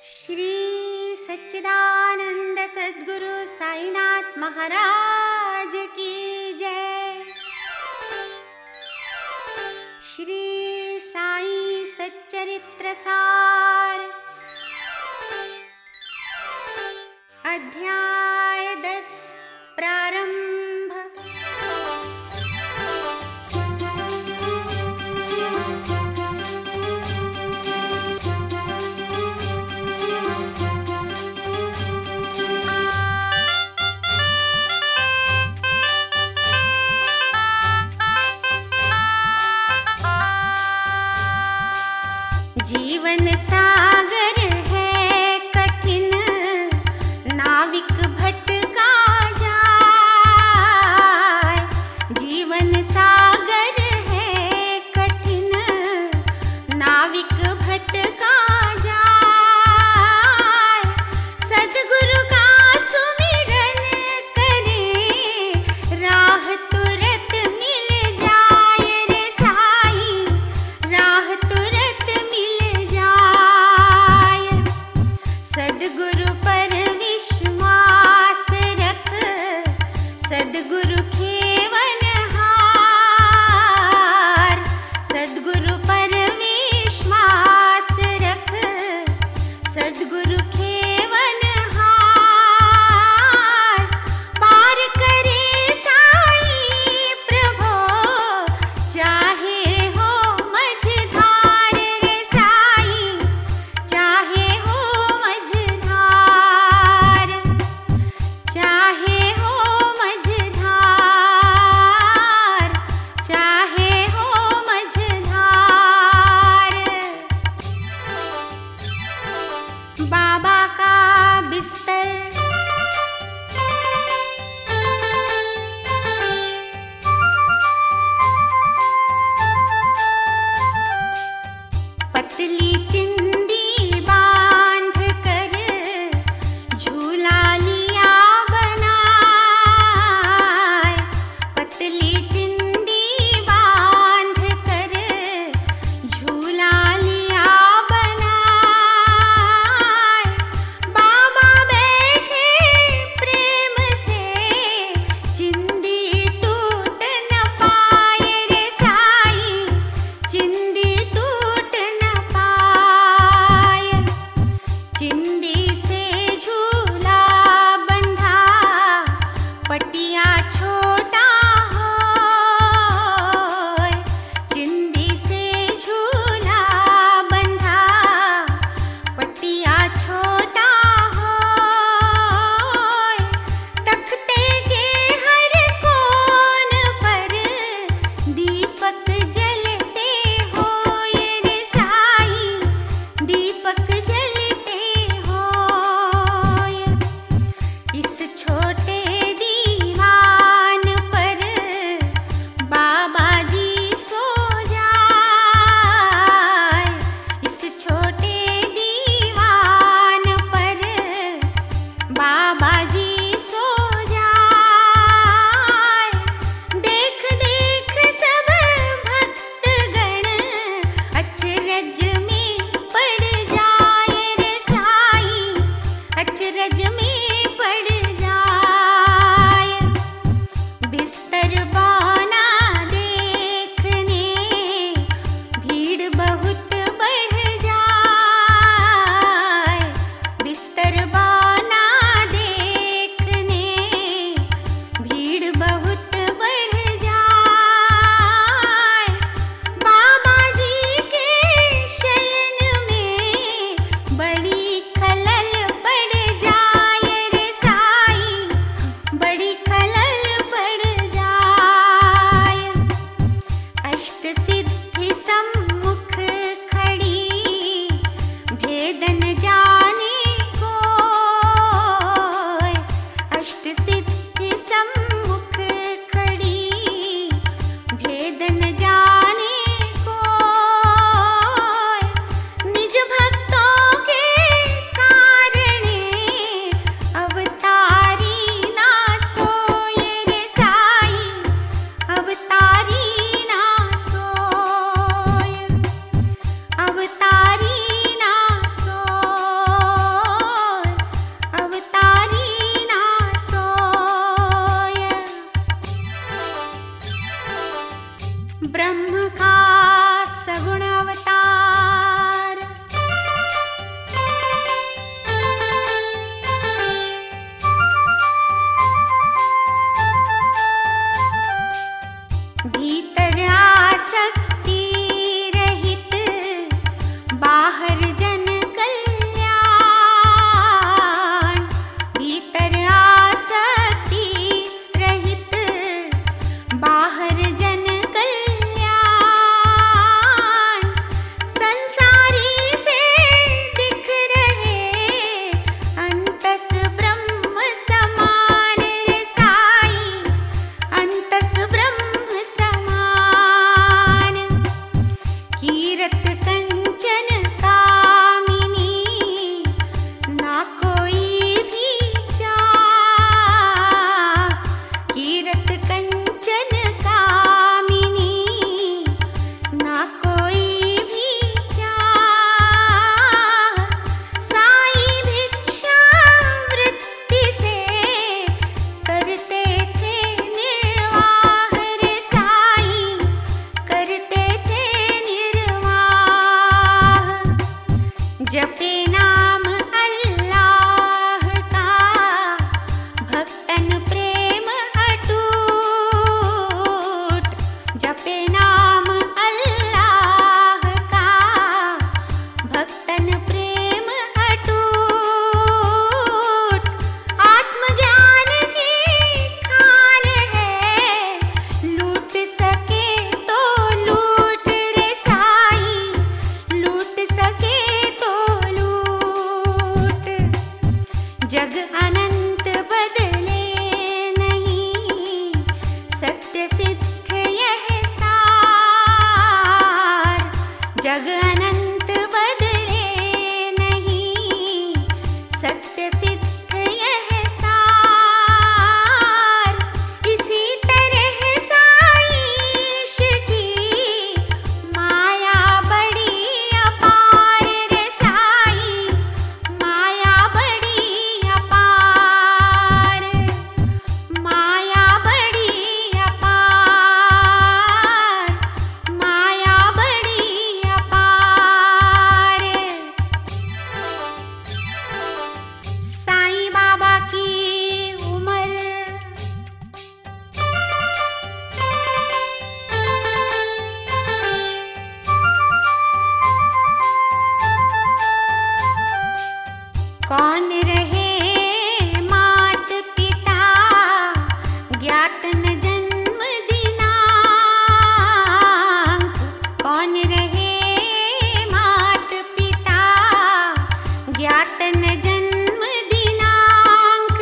श्री सच्चिदानंद सद्गुरु साईनाथ महाराज की जय। श्री साई सच्चरित्र सार अध्याय 10 प्रारंभ। जीवन सागर है कठिन, नाविक भटका जाए। जीवन सागर है कठिन, नाविक भटका जाए। सद्गुरु का सुमिरन करे, राह तुरत मिल जाए रे साईं, राह तुरत मिल जाए। सद्गुरु पर विश्वास रख, सद्गुरु खेवन हार। सद्गुरु पर विश्वास रख, सद्गुरु खेवन हार। पार करे साईं प्रभो, चाहे हो मझधार रे साईं, चाहे हो मझधार, चाहे हो मझधार, चाहे हो मझधार। बाबा का बिस्तर पतली चिंदी बांध कर, झूला लिया बनाए। पतली चिंदी बांध कर, झूला लिया बनाए। बाबा बैठे प्रेम से, चिंदी टूट न पाए रे साईं, चिंदी टूट न पाए। जपे नाम अल्लाह का भक्तन प्रेम अटूट। जपे नाम अल्लाह का भक्तन प्रेम अटूट। आत्मज्ञान की खान है, लूट सके तो लूट रे साईं, लूट सके तो लूट। जग अनंत बदले नहीं, सत्य सिद्ध यह सार। जग अनंत बदले नहीं, सत्य सिद्ध यह सार। इसी तरह साईश की माया बड़ी अपार रे साईं, माया बड़ी अपार, माया बड़ी अपार, माया बड़ी अपार। साईं बाबा की उम्र कौन रहे मात पिता, ज्ञात न जन्म दिनांक। कौन रहे मात पिता, ज्ञात न जन्म दिनांक।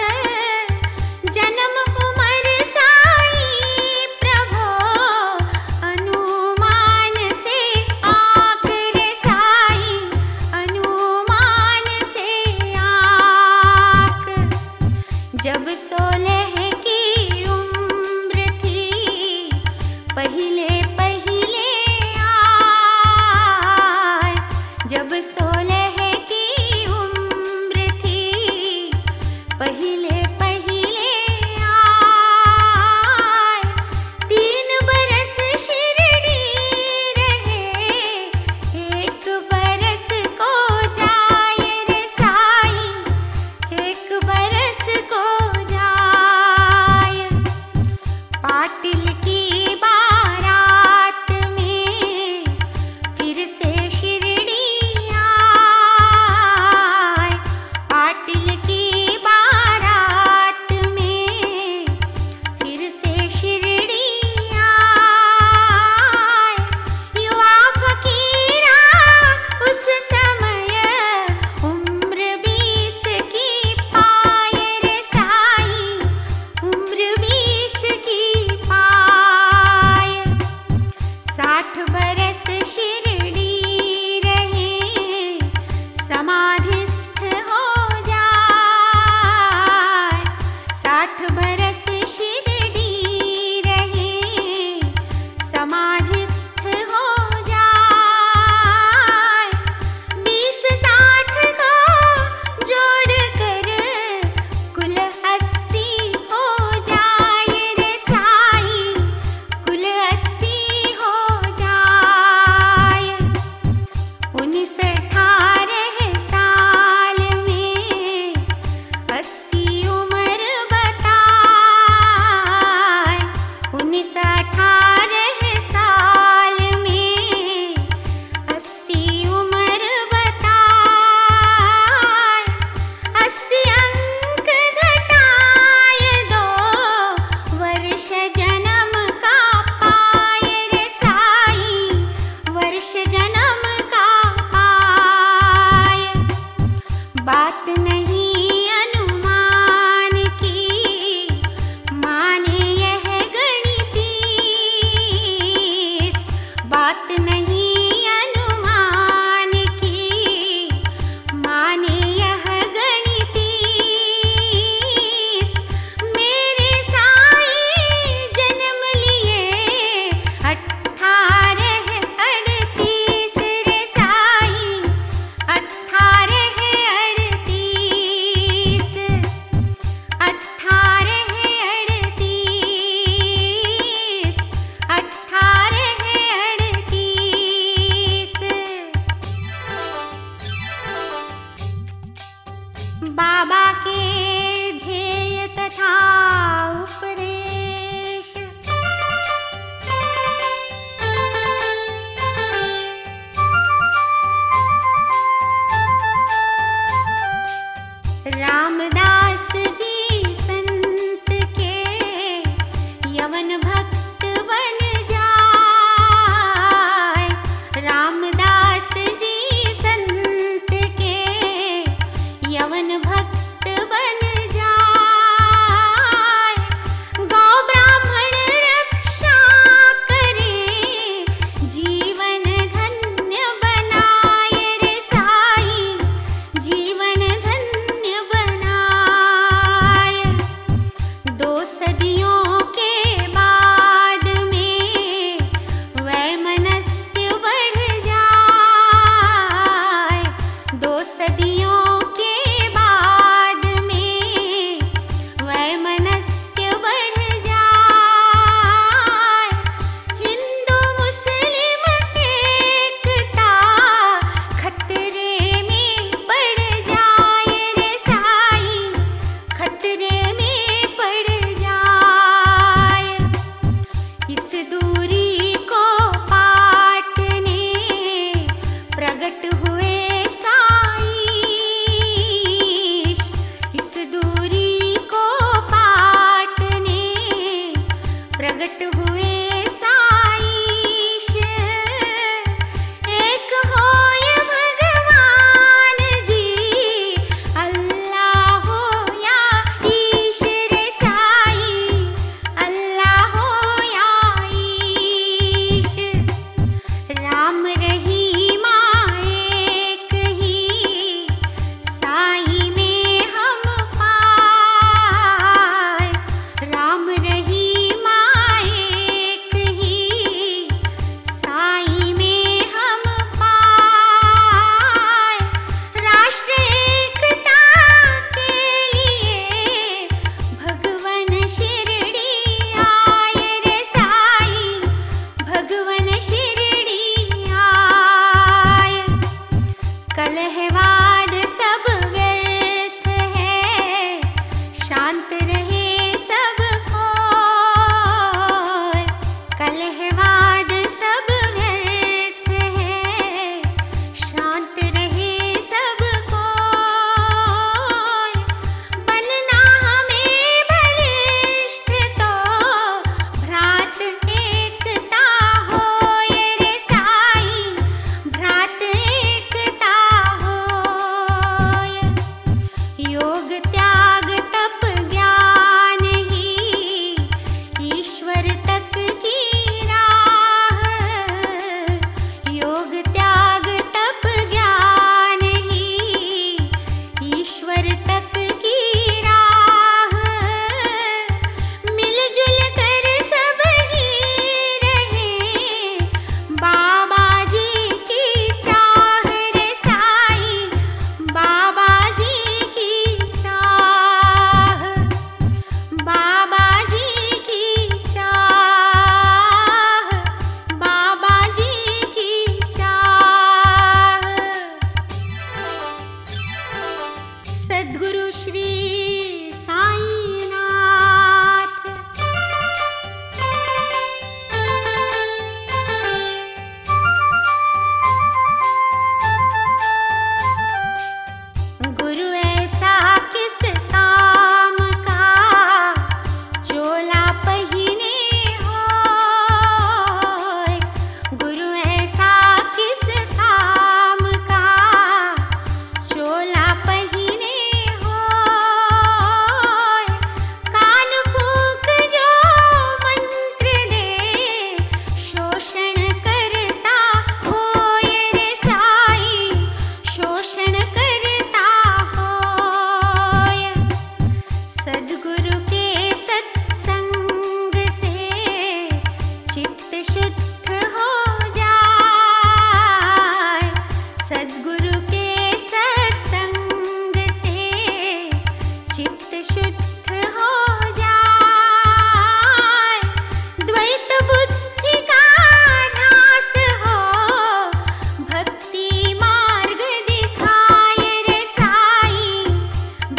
जन्म उमर साईं प्रभो, अनुमान से आंक रे साईं, अनुमान से आंक। जब 16 की उम्र थी, पहिले पहिले आए। जब 16 की उम्र थी, पहिले पहिले आए। 3 बरस शिरडी रहे, 1 बरस को जाए रे साईं, 1 बरस को जाए। पाटिल की बारात में फिर से शिरडी आए। बाबा के ध्येय तथा उपदेश। रामदास जी संत के यवन भक्त बन जाए। रामदास जी संत के यवन भक्त बन जाए। गौ ब्राह्मण रक्षा करे, जीवन धन्य बनाए रे साईं, जीवन धन्य बनाए। 2 सदियों के बाद में वैमनस्य बढ़ जाए। 2 सदियों के बाद में वैमनस्य बढ़ जाए। हिंदू मुस्लिम एकता खतरे में पड़ जाए रे साईं, खतरे में पड़ जाए। इस दूरी को पाटने प्रगट हुए साईश। इस दूरी को पाटने प्रगट हुए साईश। एक होय भगवान जी, अल्लाह हो या ईश रे साईं, अल्लाह हो या ईश। राम रहीमा एक ही साईं में हम पाए। राम रहीमा एक ही साईं में हम पाए। राष्ट्र एकता के लिए भगवन शिरडी आए रे साईं, भगवन शिरडी आए। कलहवाद सब व्यर्थ है, शांत रहे सब कोय। कलहवाद सब व्यर्थ है, शांत रहे सब कोय। बनना हमें बलिष्ठ तो भ्रात एकता होय रे साईं, भ्रात एकता होय। योग त्याग तप ज्ञान ही ईश्वर तक की राह। योग त्याग तप ज्ञान ही ईश्वर तक की राह। मिलजुल कर सब ही रहे, बाबा जी की चाह रे साईं, बाबा जी की चाह, बाबा जी की चाह, बाबा जी की चाह। सद्गुरु श्री साईनाथ। गुरु ऐसा किस काम का चोला पहिने होय। गुरु ऐसा किस काम का चोला पहिने होय। कान फूक जो मंत्र दे, शोषण करता होय रे साईं, शोषण करता होय। सद्गुरु के सत्संग से चित्त शुद्ध हो जाए। सद्गुरु के सत्संग से चित्त शुद्ध हो जाए। द्वैत बुद्धि का नाश हो, भक्ति मार्ग दिखाए रे साईं,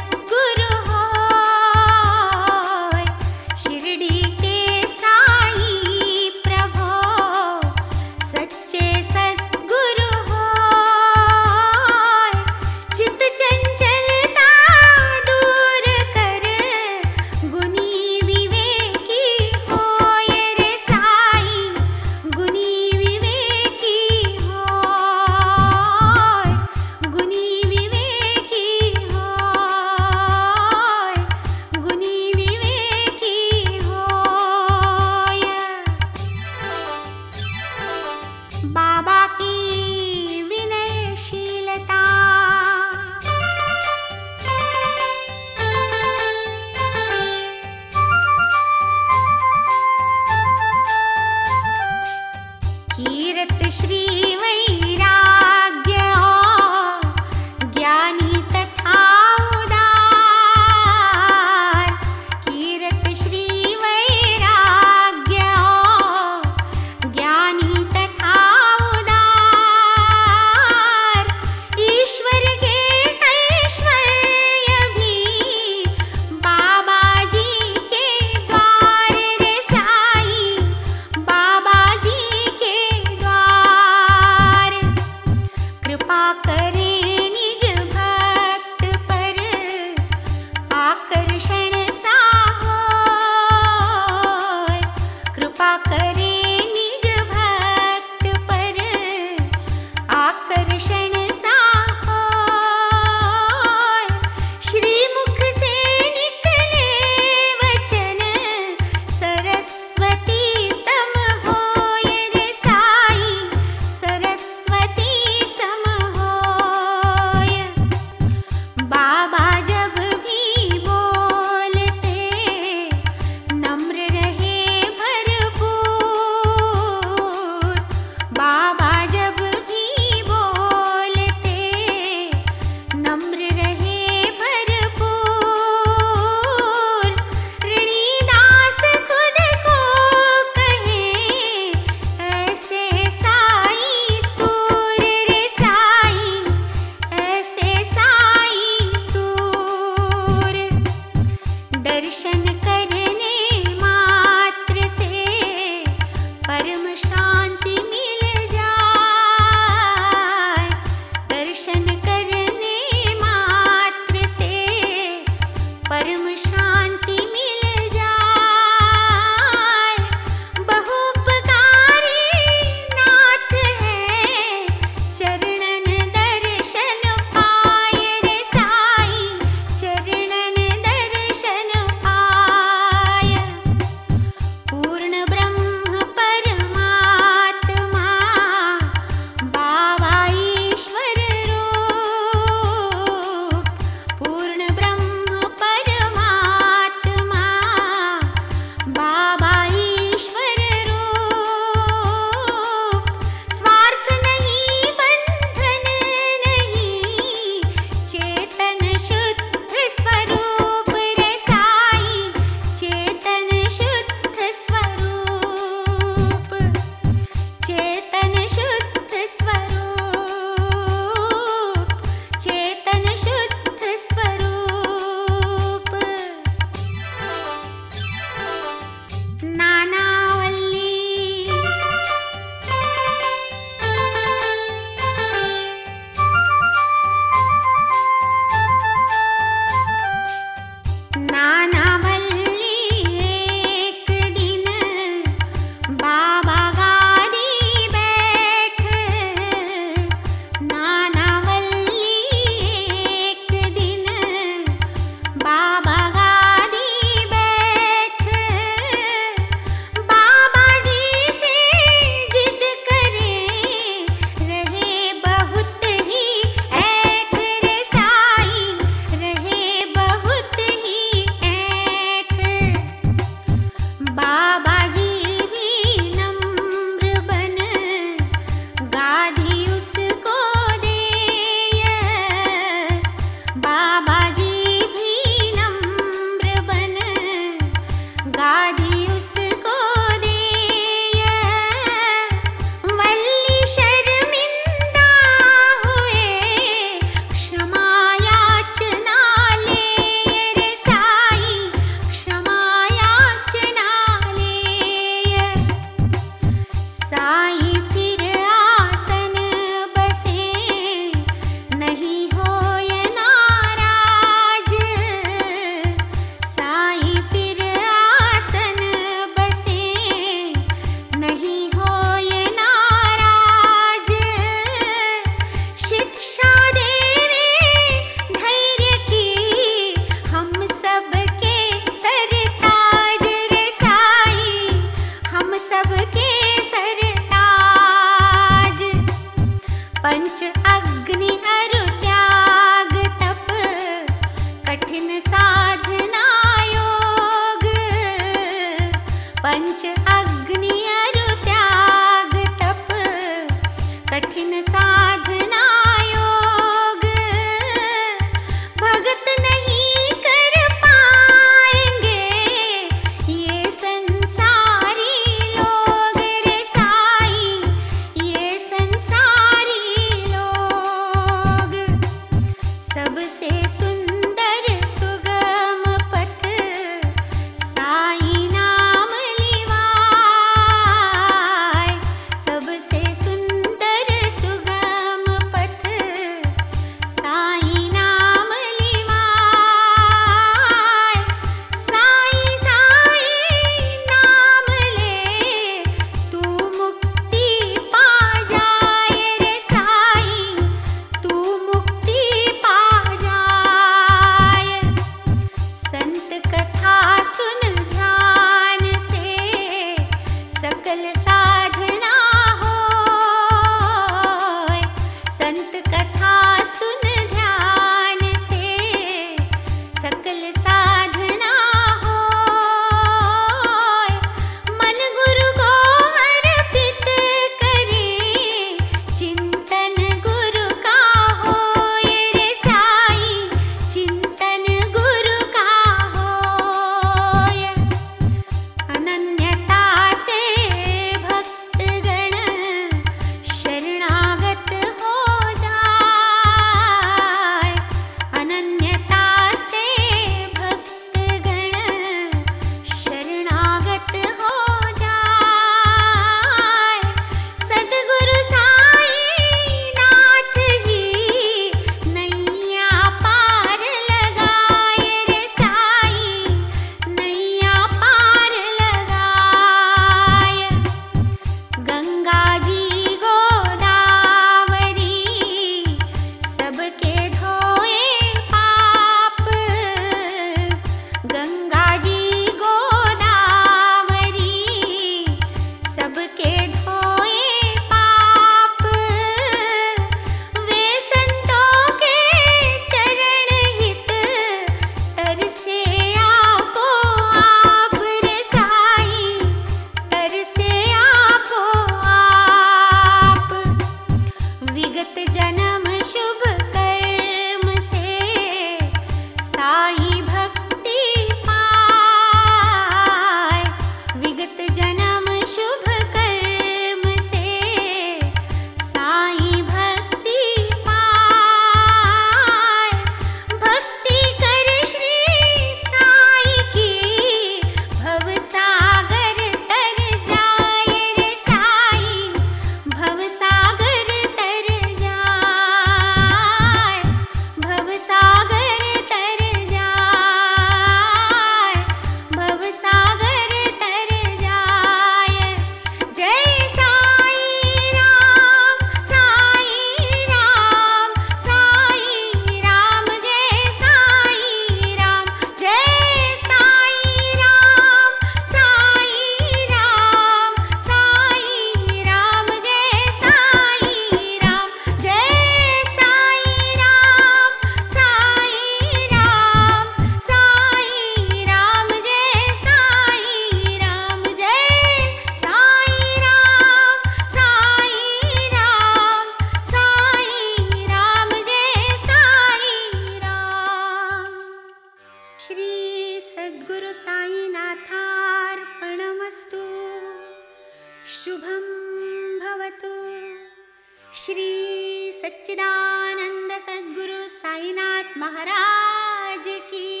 शुभं भवतु। श्री सच्चिदानंद सद्गुरु साईनाथ महाराज की